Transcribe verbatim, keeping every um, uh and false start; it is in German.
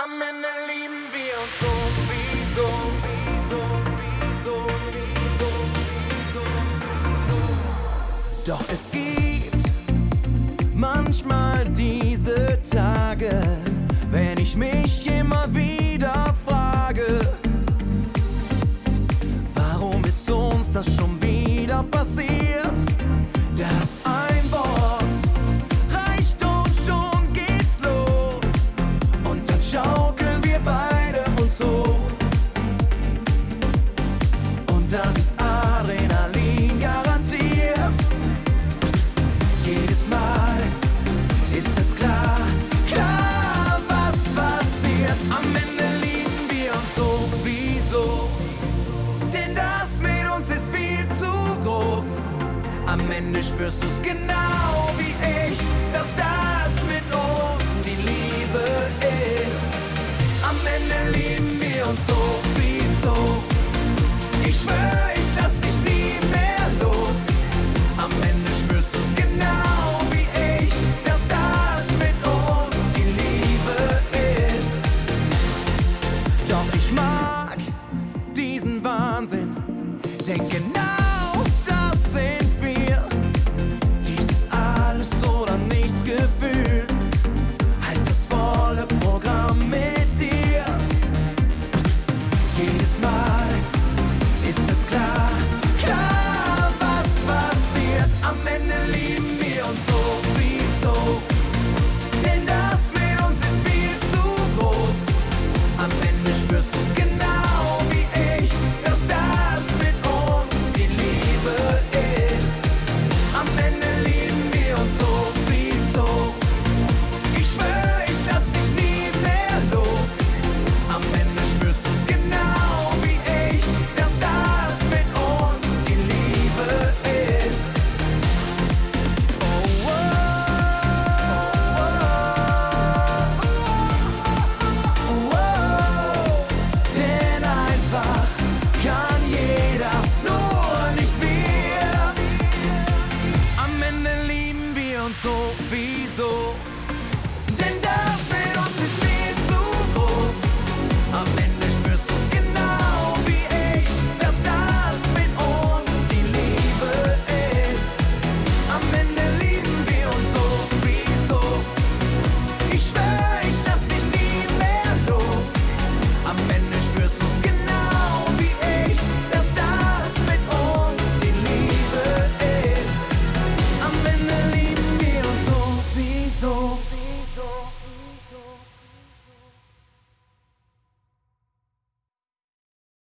Am Ende lieben wir uns sowieso. Wieso, wieso, wieso, wieso. Doch es gibt manchmal diese Tage, wenn ich mich immer wieder frage, warum ist uns das schon wieder passiert? Dass ein Wort reicht und schon geht's los und dann schaukeln wir beide uns hoch und dann ist Adrenalin garantiert. Jedes Mal ist es klar, klar, was passiert. Am Ende lieben wir uns sowieso, denn das mit uns ist viel zu groß. Am Ende spürst du's genau wie ich, dass das mit uns die Liebe ist. Am Ende lieben wir uns sowieso. Ich schwör, ich lass dich nie mehr los. Am Ende spürst du's genau wie ich, dass das mit uns die Liebe ist. Doch ich mag diesen Wahnsinn, denn genau